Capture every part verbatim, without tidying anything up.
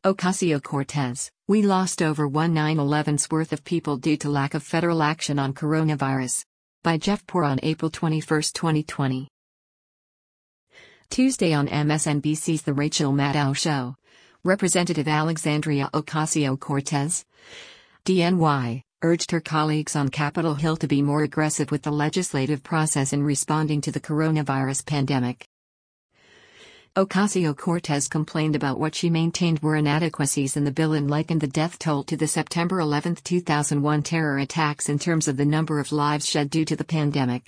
Ocasio-Cortez, we lost over one nine eleven's worth of people due to lack of federal action on coronavirus. By Jeff Poor on April twenty-first, twenty twenty. Tuesday on M S N B C's The Rachel Maddow Show. Representative Alexandria Ocasio-Cortez, D N Y, urged her colleagues on Capitol Hill to be more aggressive with the legislative process in responding to the coronavirus pandemic. Ocasio-Cortez complained about what she maintained were inadequacies in the bill and likened the death toll to the September eleventh, two thousand one terror attacks in terms of the number of lives shed due to the pandemic.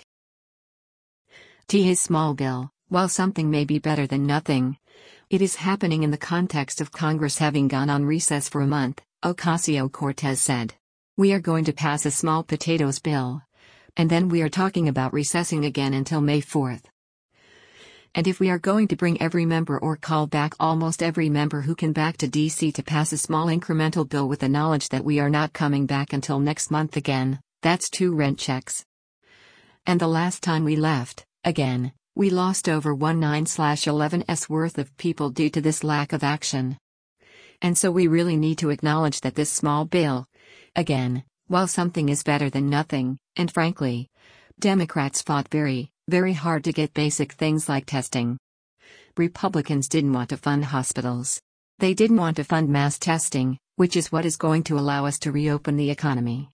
To his small bill, while something may be better than nothing, it is happening in the context of Congress having gone on recess for a month, Ocasio-Cortez said. We are going to pass a small potatoes bill. And then we are talking about recessing again until May fourth. And if we are going to bring every member or call back almost every member who can back to D C to pass a small incremental bill with the knowledge that we are not coming back until next month again, that's two rent checks. And the last time we left, again, we lost over one nine eleven's worth of people due to this lack of action. And so we really need to acknowledge that this small bill, again, while something is better than nothing, and frankly, Democrats fought very, very hard to get basic things like testing. Republicans didn't want to fund hospitals. They didn't want to fund mass testing, which is what is going to allow us to reopen the economy.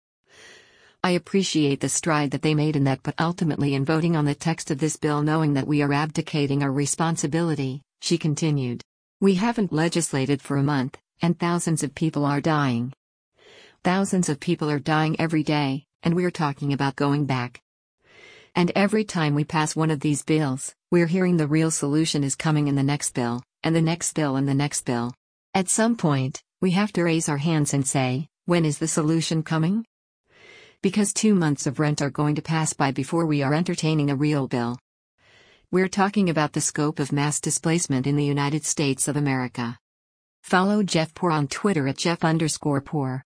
I appreciate the stride that they made in that, but ultimately in voting on the text of this bill knowing that we are abdicating our responsibility, she continued. We haven't legislated for a month, and thousands of people are dying. Thousands of people are dying every day, and we're talking about going back. And every time we pass one of these bills, we're hearing the real solution is coming in the next bill, and the next bill and the next bill. At some point, we have to raise our hands and say, when is the solution coming? Because two months of rent are going to pass by before we are entertaining a real bill. We're talking about the scope of mass displacement in the United States of America. Follow Jeff Poor on Twitter at Jeff underscore Poor.